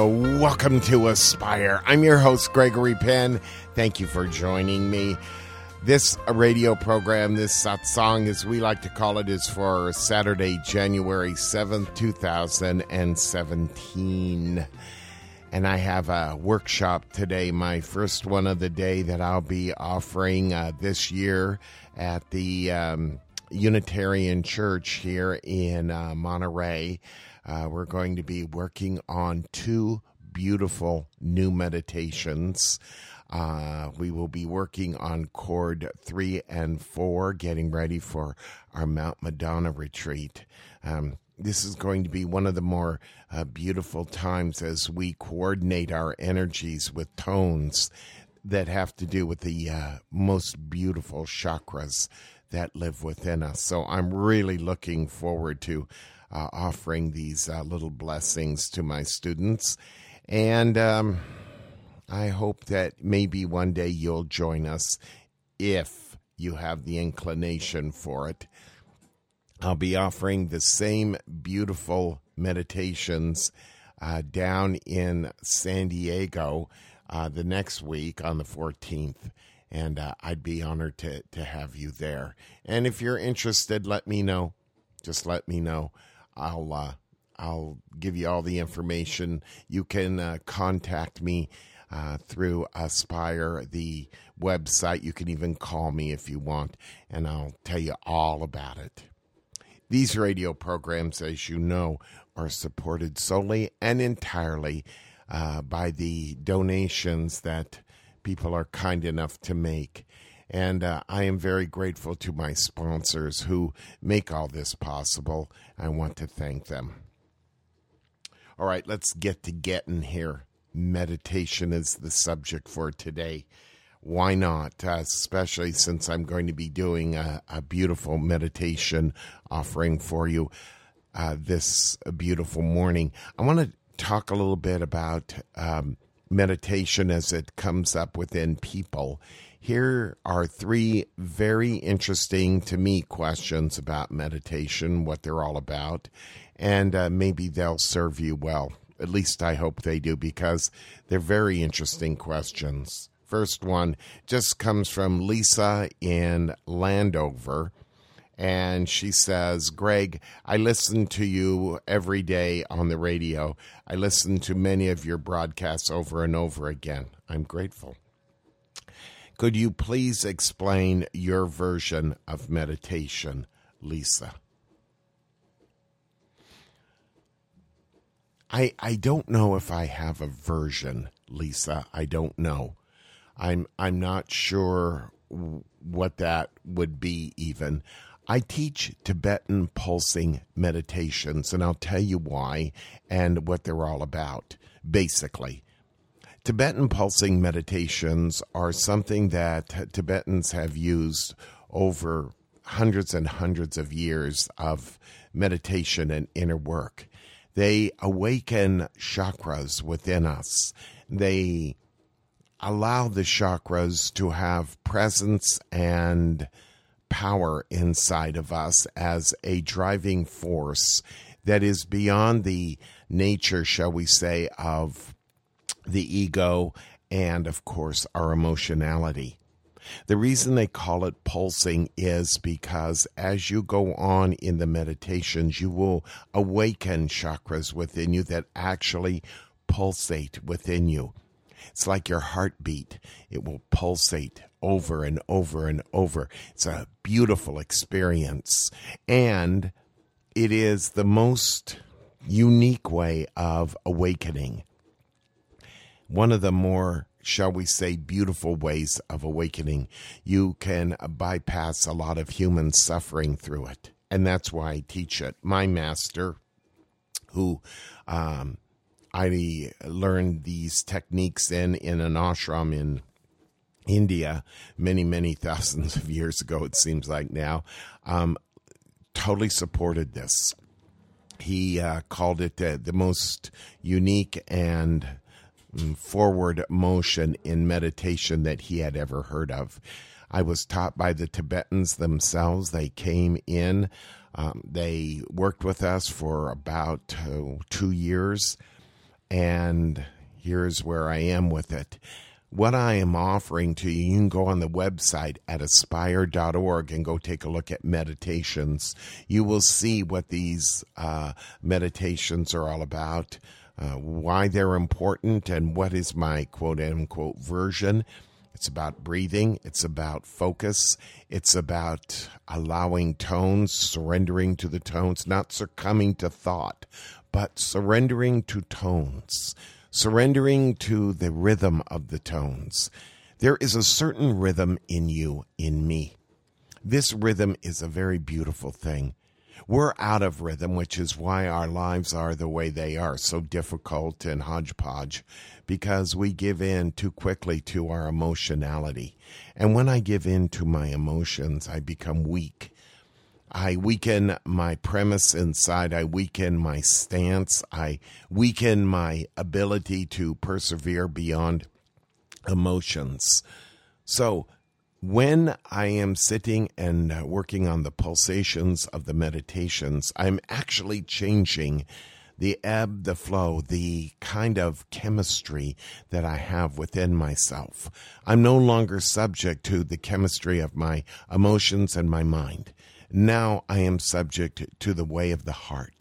Welcome to Aspire. I'm your host, Gregory Penn. Thank you for joining me. This radio program, this satsang, as we like to call it, is for Saturday, January 7th, 2017. And I have a workshop today, my first one of the day, that I'll be offering this year at the Unitarian Church here in Monterey. We're going to be working on two beautiful new meditations. We will be working on chord 3 and 4, getting ready for our Mount Madonna retreat. This is going to be one of the more beautiful times as we coordinate our energies with tones that have to do with the most beautiful chakras that live within us. So I'm really looking forward to offering these little blessings to my students. And I hope that maybe one day you'll join us if you have the inclination for it. I'll be offering the same beautiful meditations down in San Diego the next week on the 14th. And I'd be honored to have you there. And if you're interested, let me know. Just let me know. I'll give you all the information. You can contact me through Aspire, the website. You can even call me if you want, and I'll tell you all about it. These radio programs, as you know, are supported solely and entirely by the donations that people are kind enough to make. And I am very grateful to my sponsors who make all this possible. I want to thank them. All right, let's get to getting here. Meditation is the subject for today. Why not? Especially since I'm going to be doing a beautiful meditation offering for you this beautiful morning. I want to talk a little bit about meditation as it comes up within people. Here are 3 very interesting to me questions about meditation, what they're all about, and maybe they'll serve you well. At least I hope they do, because they're very interesting questions. First one just comes from Lisa in Landover, and she says, Greg, I listen to you every day on the radio. I listen to many of your broadcasts over and over again. I'm grateful. Could you please explain your version of meditation, Lisa? I don't know if I have a version, Lisa. I don't know. I'm not sure what that would be even. I teach Tibetan pulsing meditations, and I'll tell you why and what they're all about, basically. Tibetan pulsing meditations are something that Tibetans have used over hundreds and hundreds of years of meditation and inner work. They awaken chakras within us. They allow the chakras to have presence and power inside of us as a driving force that is beyond the nature, shall we say, of the ego and, of course, our emotionality. The reason they call it pulsing is because as you go on in the meditations, you will awaken chakras within you that actually pulsate within you. It's like your heartbeat. It will pulsate over and over and over. It's a beautiful experience. And it is the most unique way of awakening. One of the more, shall we say, beautiful ways of awakening. You can bypass a lot of human suffering through it. And that's why I teach it. My master, who I learned these techniques in an ashram in India many, many thousands of years ago, it seems like now, totally supported this. He called it the most unique and forward motion in meditation that he had ever heard of. I was taught by the Tibetans themselves. They came in. They worked with us for about 2 years. And here's where I am with it. What I am offering to you, you can go on the website at aspire.org and go take a look at meditations. You will see what these meditations are all about, why they're important, and what is my quote-unquote version. It's about breathing. It's about focus. It's about allowing tones, surrendering to the tones, not succumbing to thought, but surrendering to tones. Surrendering to the rhythm of the tones. There is a certain rhythm in you, in me. This rhythm is a very beautiful thing. We're out of rhythm, which is why our lives are the way they are, so difficult and hodgepodge, because we give in too quickly to our emotionality. And when I give in to my emotions, I become weak. I weaken my premise inside. I weaken my stance. I weaken my ability to persevere beyond emotions. So when I am sitting and working on the pulsations of the meditations, I'm actually changing the ebb, the flow, the kind of chemistry that I have within myself. I'm no longer subject to the chemistry of my emotions and my mind. Now I am subject to the way of the heart.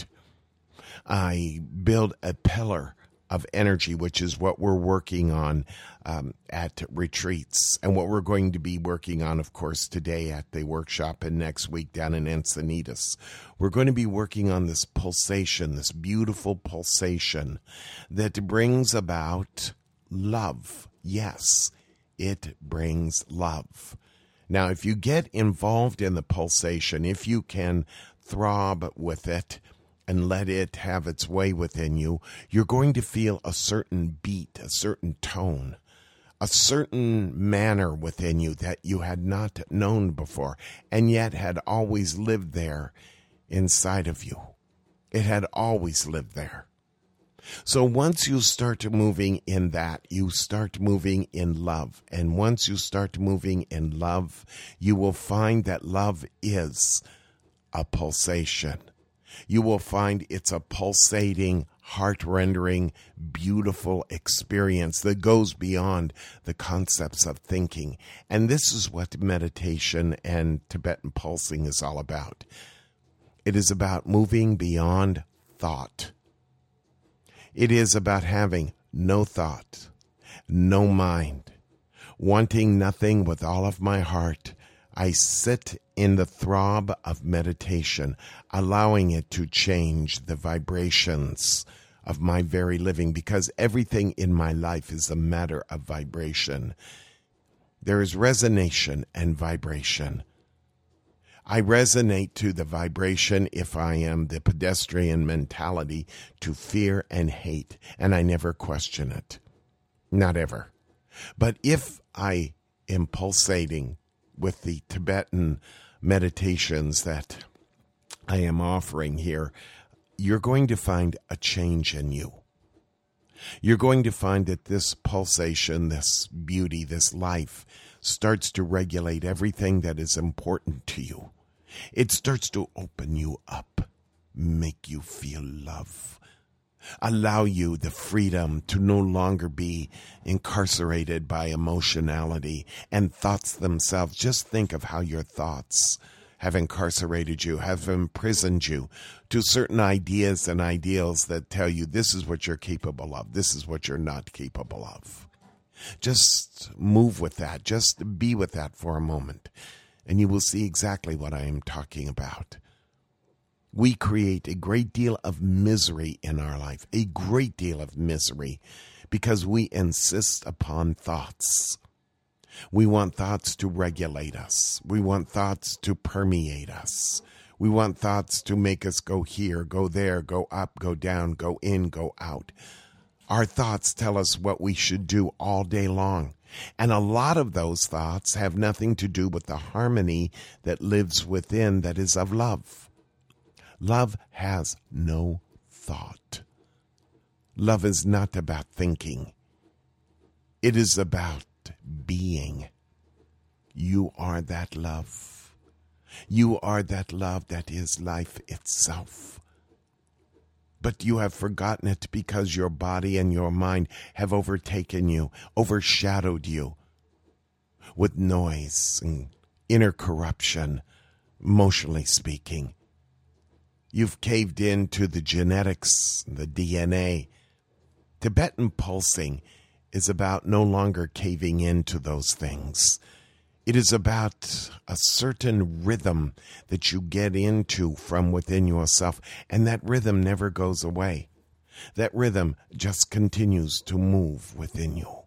I build a pillar of energy, which is what we're working on at retreats, and what we're going to be working on, of course, today at the workshop and next week down in Encinitas. We're going to be working on this pulsation, this beautiful pulsation that brings about love. Yes, it brings love. Now, if you get involved in the pulsation, if you can throb with it and let it have its way within you, you're going to feel a certain beat, a certain tone, a certain manner within you that you had not known before, and yet had always lived there inside of you. It had always lived there. So once you start moving in that, you start moving in love. And once you start moving in love, you will find that love is a pulsation. You will find it's a pulsating, heart-rendering, beautiful experience that goes beyond the concepts of thinking. And this is what meditation and Tibetan pulsing is all about. It is about moving beyond thought. It is about having no thought, no mind, wanting nothing with all of my heart. I sit in the throb of meditation, allowing it to change the vibrations of my very living, because everything in my life is a matter of vibration. There is resonation and vibration. I resonate to the vibration if I am the pedestrian mentality to fear and hate, and I never question it. Not ever. But if I am pulsating with the Tibetan meditations that I am offering here, you're going to find a change in you. You're going to find that this pulsation, this beauty, this life starts to regulate everything that is important to you. It starts to open you up, make you feel love, allow you the freedom to no longer be incarcerated by emotionality and thoughts themselves. Just think of how your thoughts have incarcerated you, have imprisoned you to certain ideas and ideals that tell you this is what you're capable of, this is what you're not capable of. Just move with that. Just be with that for a moment, and you will see exactly what I am talking about. We create a great deal of misery in our life, a great deal of misery, because we insist upon thoughts. We want thoughts to regulate us. We want thoughts to permeate us. We want thoughts to make us go here, go there, go up, go down, go in, go out. Our thoughts tell us what we should do all day long. And a lot of those thoughts have nothing to do with the harmony that lives within, that is of love. Love has no thought. Love is not about thinking. It is about being. You are that love. You are that love that is life itself. But you have forgotten it because your body and your mind have overtaken you, overshadowed you with noise and inner corruption, emotionally speaking. You've caved into the genetics, the DNA. Tibetan pulsing is about no longer caving into those things. It is about a certain rhythm that you get into from within yourself, and that rhythm never goes away. That rhythm just continues to move within you.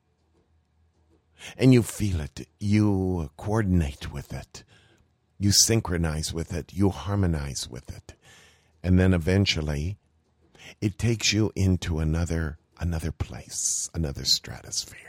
And you feel it, you coordinate with it, you synchronize with it, you harmonize with it. And then eventually, it takes you into another place, another stratosphere.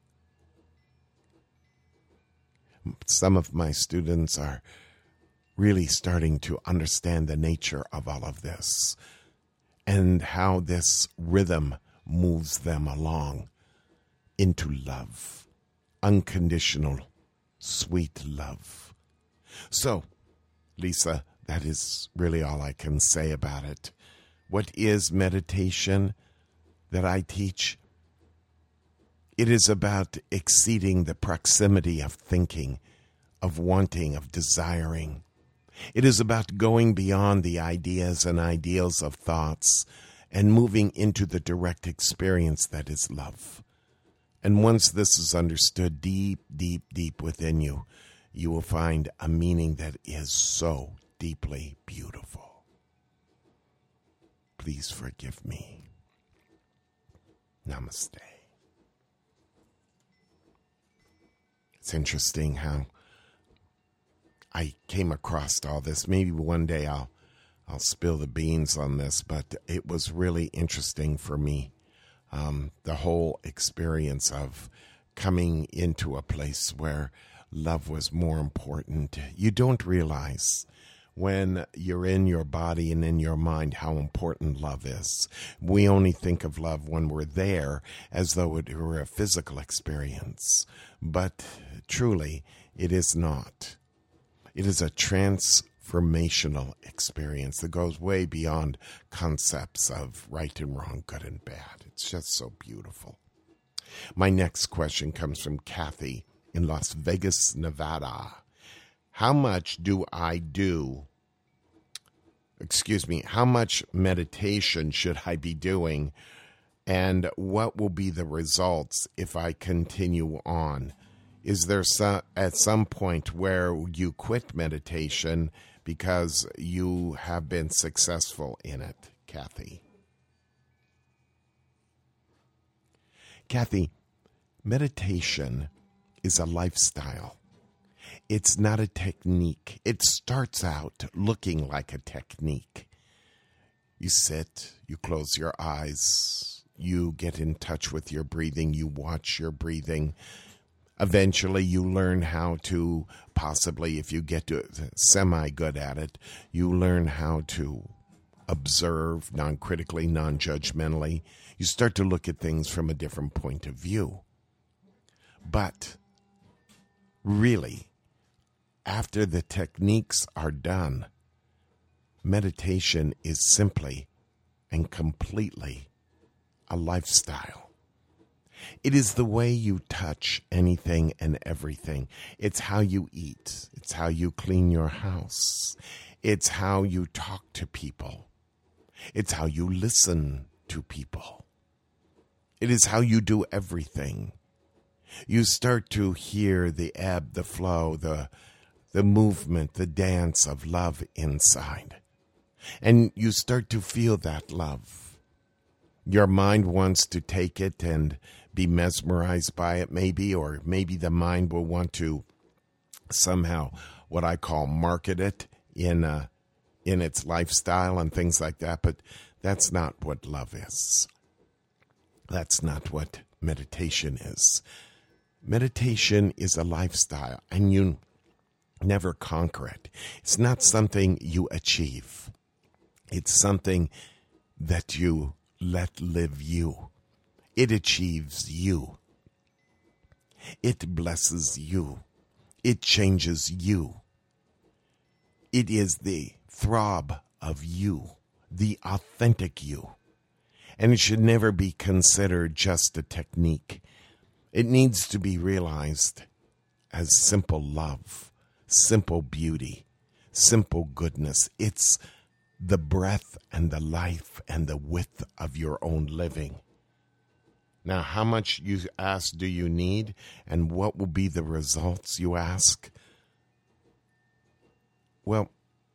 Some of my students are really starting to understand the nature of all of this and how this rhythm moves them along into love, unconditional, sweet love. So, Lisa, that is really all I can say about it. What is meditation that I teach? It is about exceeding the proximity of thinking, of wanting, of desiring. It is about going beyond the ideas and ideals of thoughts and moving into the direct experience that is love. And once this is understood deep, deep, deep within you, you will find a meaning that is so deeply beautiful. Please forgive me. Namaste. It's interesting how I came across all this. Maybe one day I'll spill the beans on this, but it was really interesting for me. The whole experience of coming into a place where love was more important. You don't realize when you're in your body and in your mind how important love is. We only think of love when we're there as though it were a physical experience. But truly, it is not. It is a transformational experience that goes way beyond concepts of right and wrong, good and bad. It's just so beautiful. My next question comes from Kathy in Las Vegas, Nevada. How much meditation should I be doing, and what will be the results if I continue on? Is there at some point where you quit meditation because you have been successful in it, Kathy? Kathy, meditation is a lifestyle. It's not a technique. It starts out looking like a technique. You sit, you close your eyes, you get in touch with your breathing, you watch your breathing. Eventually, you learn how to, possibly, if you get to semi-good at it, you learn how to observe non-critically, non-judgmentally. You start to look at things from a different point of view. But really, after the techniques are done, meditation is simply and completely a lifestyle. It is the way you touch anything and everything. It's how you eat. It's how you clean your house. It's how you talk to people. It's how you listen to people. It is how you do everything. You start to hear the ebb, the flow, the movement, the dance of love inside. And you start to feel that love. Your mind wants to take it and be mesmerized by it, maybe, or maybe the mind will want to somehow, what I call, market it in its lifestyle and things like that. But that's not what love is. That's not what meditation is. Meditation is a lifestyle, and you never conquer it. It's not something you achieve. It's something that you let live you. It achieves you. It blesses you. It changes you. It is the throb of you the authentic you. And it should never be considered just a technique. It needs to be realized as simple love, simple beauty, simple goodness. It's the breadth and the life and the width of your own living. Now, how much, you ask, do you need? And what will be the results, you ask? Well,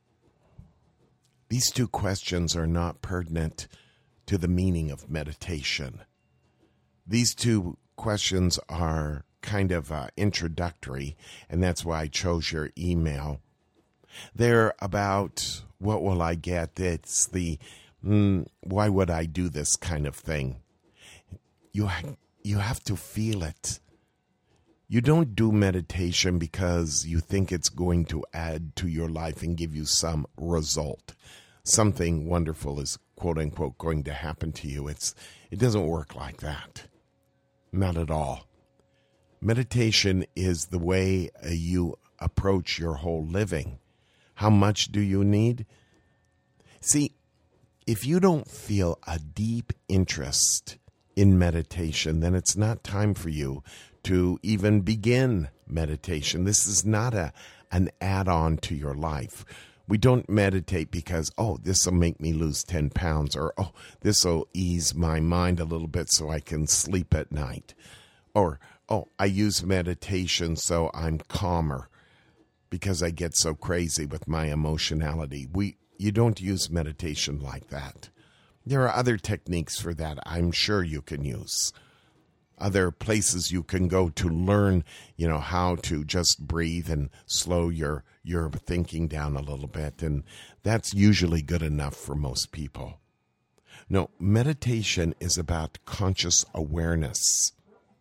these two questions are not pertinent to the meaning of meditation. These two questions are kind of introductory, and that's why I chose your email. They're about, what will I get? It's the, why would I do this kind of thing? You have to feel it. You don't do meditation because you think it's going to add to your life and give you some result. Something wonderful is, quote unquote, going to happen to you. It doesn't work like that. Not at all. Meditation is the way you approach your whole living. How much do you need? See, if you don't feel a deep interest in meditation, then it's not time for you to even begin meditation. This is not an add-on to your life. We don't meditate because, this will make me lose 10 pounds, or, this will ease my mind a little bit so I can sleep at night. Or, I use meditation so I'm calmer because I get so crazy with my emotionality. You don't use meditation like that. There are other techniques for that I'm sure you can use. Other places you can go to learn, how to just breathe and slow your thinking down a little bit. And that's usually good enough for most people. No, meditation is about conscious awareness.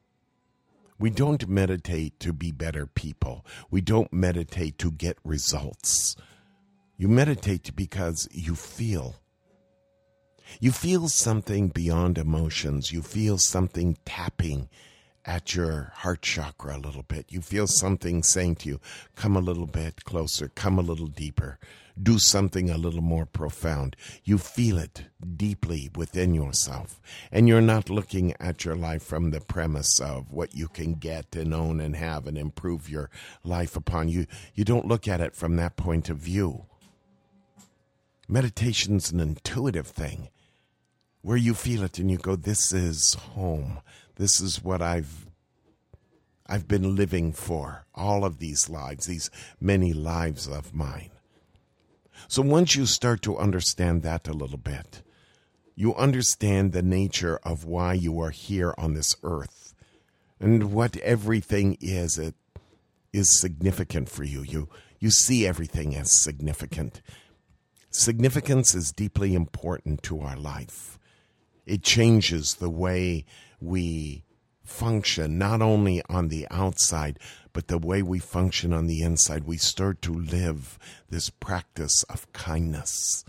We don't meditate to be better people. We don't meditate to get results. You meditate because you feel. You feel something beyond emotions. You feel something tapping at your heart chakra a little bit. You feel something saying to you, come a little bit closer, come a little deeper, do something a little more profound. You feel it deeply within yourself. And you're not looking at your life from the premise of what you can get and own and have and improve your life upon. You don't look at it from that point of view. Meditation's an intuitive thing, where you feel it and you go, this is home. This is what I've been living for all of these lives, these many lives of mine. So once you start to understand that a little bit, you understand the nature of why you are here on this earth and what everything is. It is significant for you. You see everything as significant. Significance is deeply important to our life. It changes the way we function, not only on the outside, but the way we function on the inside. We start to live this practice of kindness.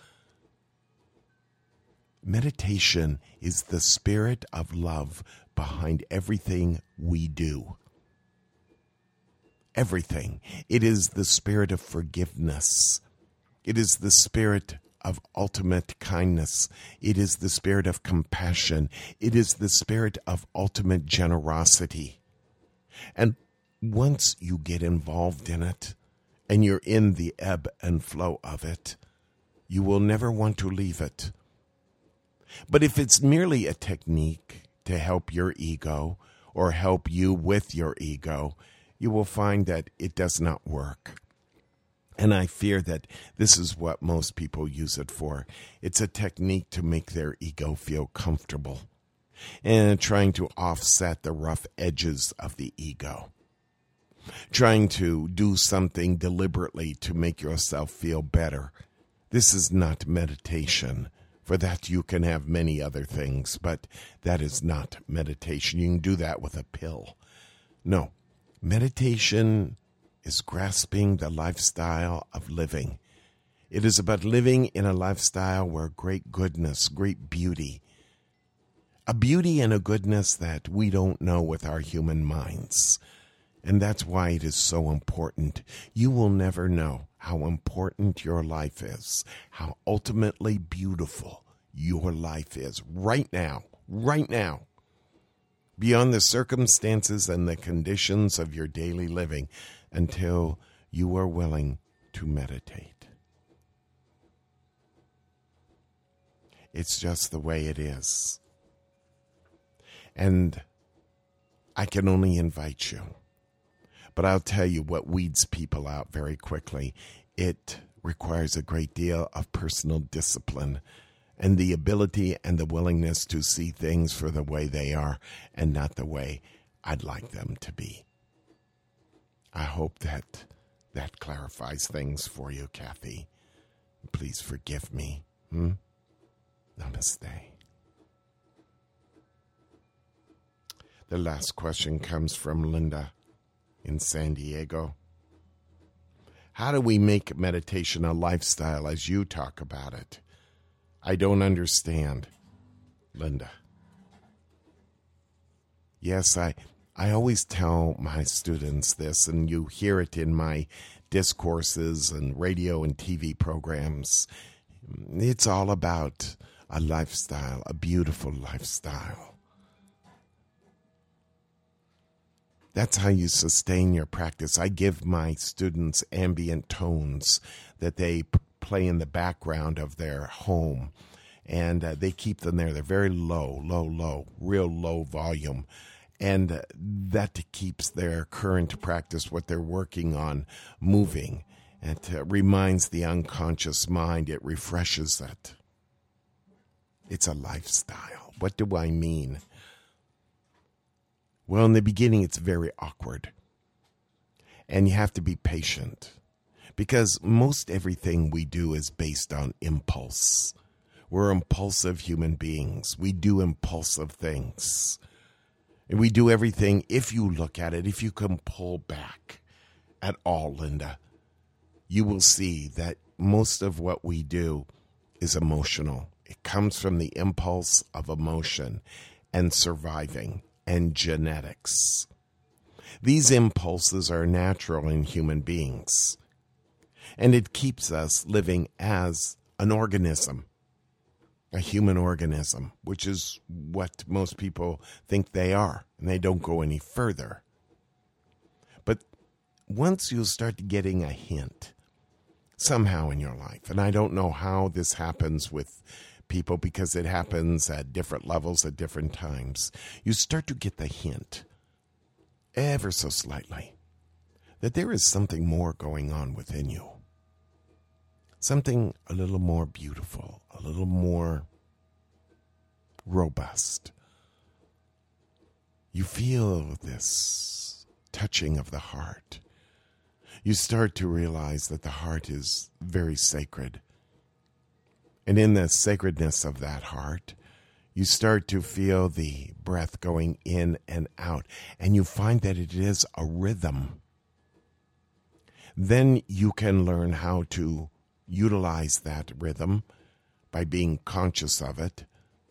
Meditation is the spirit of love behind everything we do. Everything. It is the spirit of forgiveness. It is the spirit of ultimate kindness. It is the spirit of compassion. It is the spirit of ultimate generosity. And once you get involved in it, and you're in the ebb and flow of it, you will never want to leave it. But if it's merely a technique to help your ego or help you with your ego, you will find that it does not work. And I fear that this is what most people use it for. It's a technique to make their ego feel comfortable and trying to offset the rough edges of the ego. Trying to do something deliberately to make yourself feel better. This is not meditation. For that you can have many other things, but that is not meditation. You can do that with a pill. No, meditation is grasping the lifestyle of living. It is about living in a lifestyle where great goodness, great beauty, a beauty and a goodness that we don't know with our human minds. And that's why it is so important. You will never know how important your life is, how ultimately beautiful your life is right now, beyond the circumstances and the conditions of your daily living, until you are willing to meditate. It's just the way it is. And I can only invite you. But I'll tell you what weeds people out very quickly. It requires a great deal of personal discipline and the ability and the willingness to see things for the way they are and not the way I'd like them to be. I hope that clarifies things for you, Kathy. Please forgive me. Namaste. The last question comes from Linda in San Diego. How do we make meditation a lifestyle as you talk about it? I don't understand, Linda. Yes, I always tell my students this, and you hear it in my discourses and radio and TV programs. It's all about a lifestyle, a beautiful lifestyle. That's how you sustain your practice. I give my students ambient tones that they play in the background of their home, and they keep them there. They're very low, real low volume, and that keeps their current practice, what they're working on, moving. It reminds the unconscious mind. It refreshes it. It's a lifestyle. What do I mean? Well, in the beginning, it's very awkward. And you have to be patient. Because most everything we do is based on impulse. We're impulsive human beings. We do impulsive things. And we do everything, if you look at it, if you can pull back at all, Linda, you will see that most of what we do is emotional. It comes from the impulse of emotion and surviving and genetics. These impulses are natural in human beings, and it keeps us living as an organism, a human organism, which is what most people think they are, and they don't go any further. But once you start getting a hint somehow in your life, and I don't know how this happens with people because it happens at different levels at different times, you start to get the hint, ever so slightly, that there is something more going on within you. Something a little more beautiful, a little more robust. You feel this touching of the heart. You start to realize that the heart is very sacred. And in the sacredness of that heart, you start to feel the breath going in and out, and you find that it is a rhythm. Then you can learn how to utilize that rhythm by being conscious of it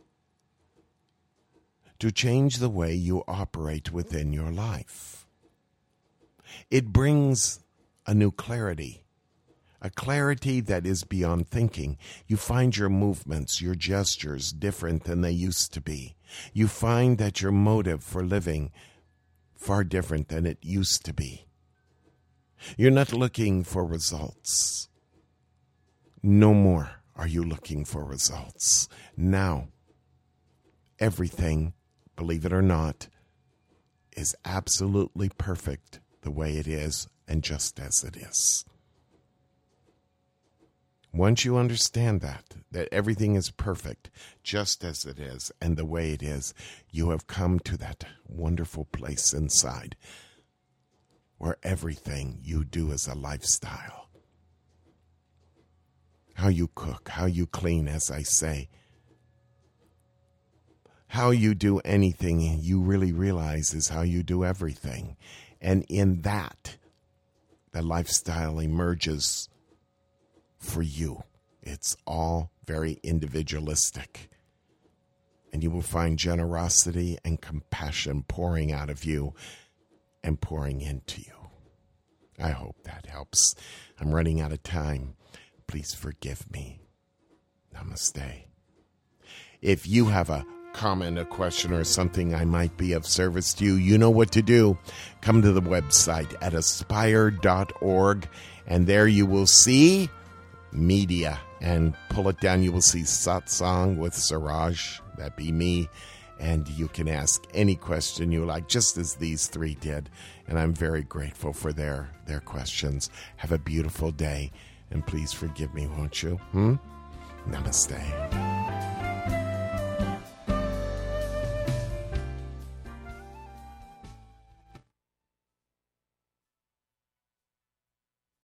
to change the way you operate within your life. It brings a new clarity. A clarity that is beyond thinking. You find your movements, your gestures different than they used to be. You find that your motive for living far different than it used to be. You're not looking for results. No more are you looking for results. Now, everything, believe it or not, is absolutely perfect the way it is and just as it is. Once you understand that everything is perfect just as it is and the way it is, you have come to that wonderful place inside where everything you do is a lifestyle. How you cook, how you clean, as I say, how you do anything you really realize is how you do everything. And in that, the lifestyle emerges for you. It's all very individualistic. And you will find generosity and compassion pouring out of you and pouring into you. I hope that helps. I'm running out of time. Please forgive me. Namaste. If you have a comment, a question, or something I might be of service to you, you know what to do. Come to the website at aspire.org, and there you will see media. And pull it down, you will see Satsang with Siraj. That'd be me. And you can ask any question you like, just as these three did. And I'm very grateful for their questions. Have a beautiful day. And please forgive me, won't you? Namaste.